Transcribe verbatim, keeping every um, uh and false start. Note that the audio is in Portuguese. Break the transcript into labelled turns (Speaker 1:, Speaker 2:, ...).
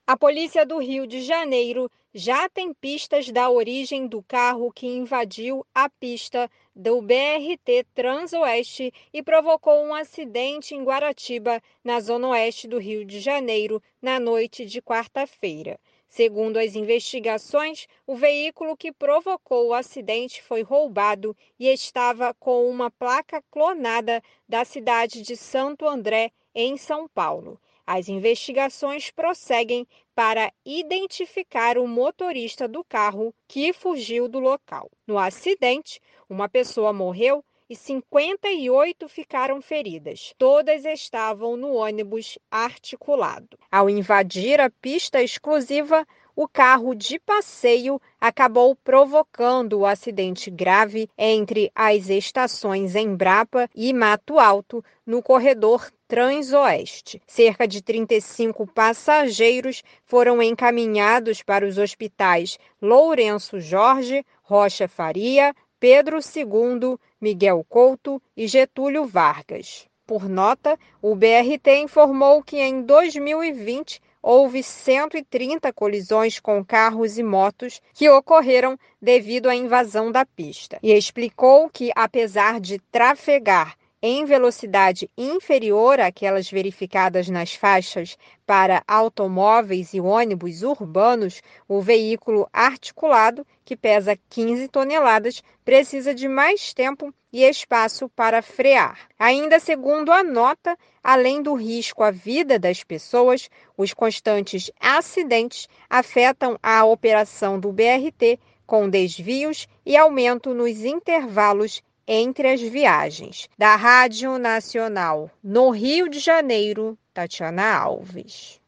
Speaker 1: A polícia do Rio de Janeiro já tem pistas da origem do carro que invadiu a pista do B R T Transoeste e provocou um acidente em Guaratiba, na zona oeste do Rio de Janeiro, na noite de quarta-feira. Segundo as investigações, o veículo que provocou o acidente foi roubado e estava com uma placa clonada da cidade de Santo André, em São Paulo. As investigações prosseguem para identificar o motorista do carro que fugiu do local. No acidente, uma pessoa morreu e cinquenta e oito ficaram feridas. Todas estavam no ônibus articulado. Ao invadir a pista exclusiva, o carro de passeio acabou provocando o acidente grave entre as estações Embrapa e Mato Alto, no corredor Transoeste. Cerca de trinta e cinco passageiros foram encaminhados para os hospitais Lourenço Jorge, Rocha Faria, Pedro segundo, Miguel Couto e Getúlio Vargas. Por nota, o B R T informou que em dois mil e vinte houve cento e trinta colisões com carros e motos que ocorreram devido à invasão da pista. E explicou que, apesar de trafegar em velocidade inferior àquelas verificadas nas faixas para automóveis e ônibus urbanos, o veículo articulado, que pesa quinze toneladas, precisa de mais tempo e espaço para frear. Ainda segundo a nota, além do risco à vida das pessoas, os constantes acidentes afetam a operação do B R T, com desvios e aumento nos intervalos entre as viagens. Da Rádio Nacional, no Rio de Janeiro, Tatiana Alves.